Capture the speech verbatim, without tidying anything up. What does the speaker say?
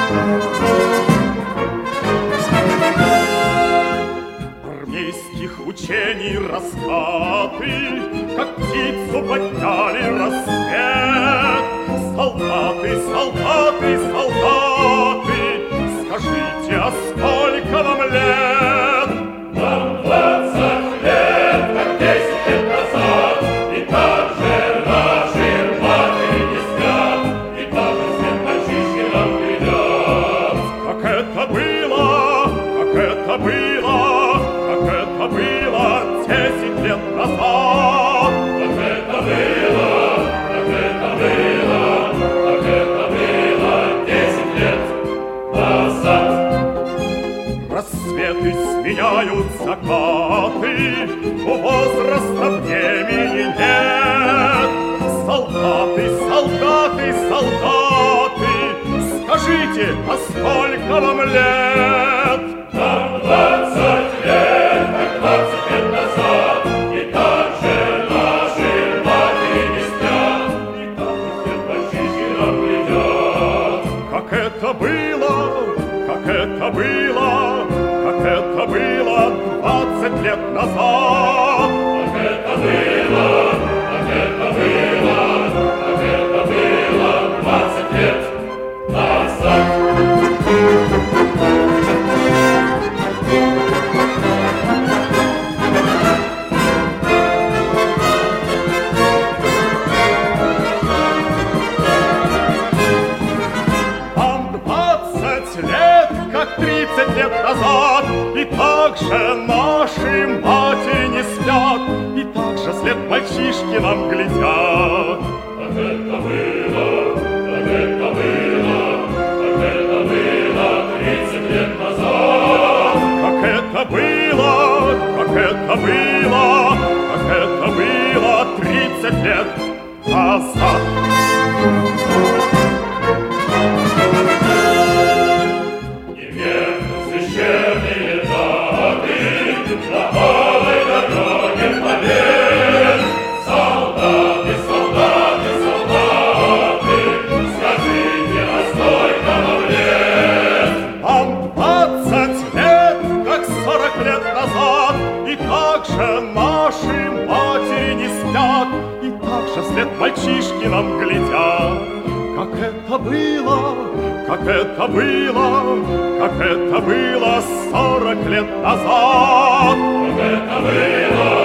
Армейских учений раскаты, как птицу подняли рассвет. Солдаты, солдаты, солдаты, скажите, а сколько вам лет? Нам двадцать лет, как десять лет назад, и так же наши матери не спят, и так же свет мальчишки нам грядет. Как это было, как это было, как это было десять лет назад. Как это было, как это было, как это было десять лет назад. Рассветы сменяют закаты, у возраста времени нет. Солдаты, солдаты, солдаты, скажите, а сколько вам лет? Нам двадцать лет, как двадцать лет назад, и так же наши матери не спят, и так же свет мальчишки нам грядет. Как это было, как это было, как это было двадцать лет назад. Как это было, как это было, как это было двадцать лет назад. Как тридцать лет назад, и так же наши матери не спят, и так же след мальчишки нам глядят. Как это было, как это было, как это было тридцать лет назад. Как это было, как это было, как это было тридцать лет назад. Священные даты на голой дороге побед. Солдаты, солдаты, солдаты, скажите, а сколько вам лет? Нам двадцать лет, как сорок лет назад, и так же наши матери не спят, и так же вслед мальчишки нам глядят. Как это было, как это было, как это было сорок лет назад. Как это было,